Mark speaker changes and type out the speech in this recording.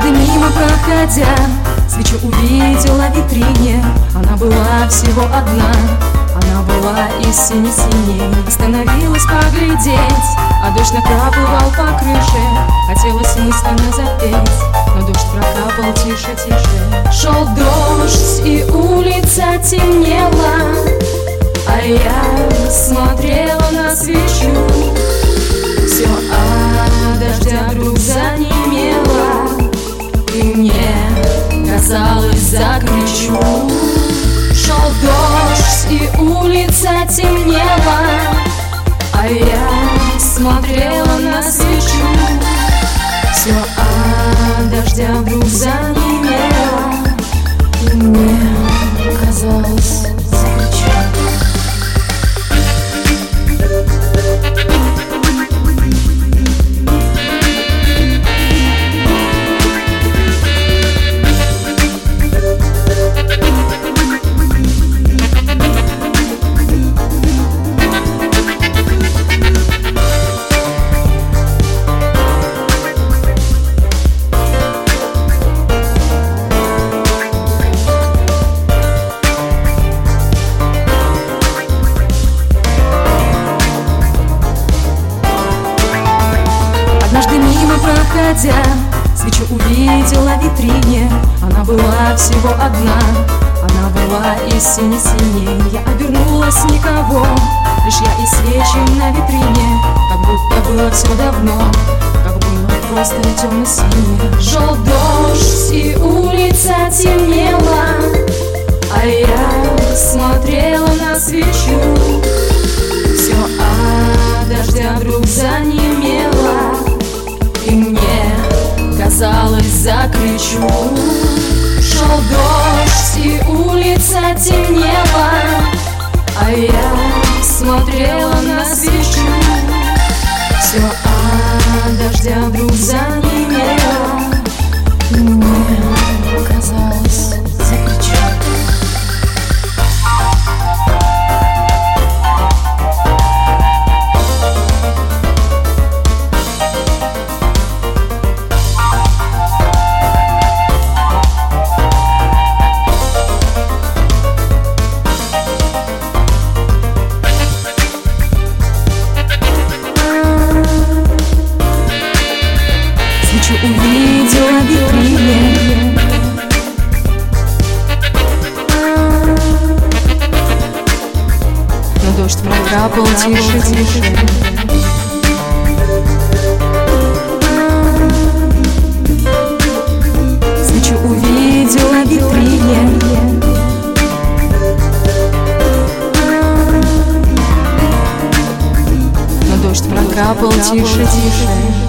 Speaker 1: Однажды мимо проходя, свечу увидела в витрине. Она была всего одна, она была из сине-синей. Остановилась поглядеть, а дождь накрапывал по крыше. Хотелось мысленно запеть, но дождь прокапал тише-тише. Шел дождь, и улица темнела, а я смотрела на свечу. Все от дождя вдруг занемело, и мне казалось, закричу. Шел дождь, и улица темнела, а я смотрела на свечу. Все от дождя вдруг занемело, и мне казалось, закричу. Однажды мимо проходя, свечу увидела в витрине. Она была всего одна, она была из сине-синей. Я обернулась, никого, лишь я и свечи на витрине. Как будто было все давно, как было просто темно-синее. Шел дождь, и улица темнела, а я смотрела на свечу. Все от дождя вдруг занемело, и мне казалось, закричу. Шел дождь, и улица темнела, а я смотрела на свечу. Все от дождя вдруг занемело, и мне казалось, закричу. Увидела в витрине, но дождь прокрапал тише-тише. Свечу увидела в витрине, но дождь прокрапал тише-тише.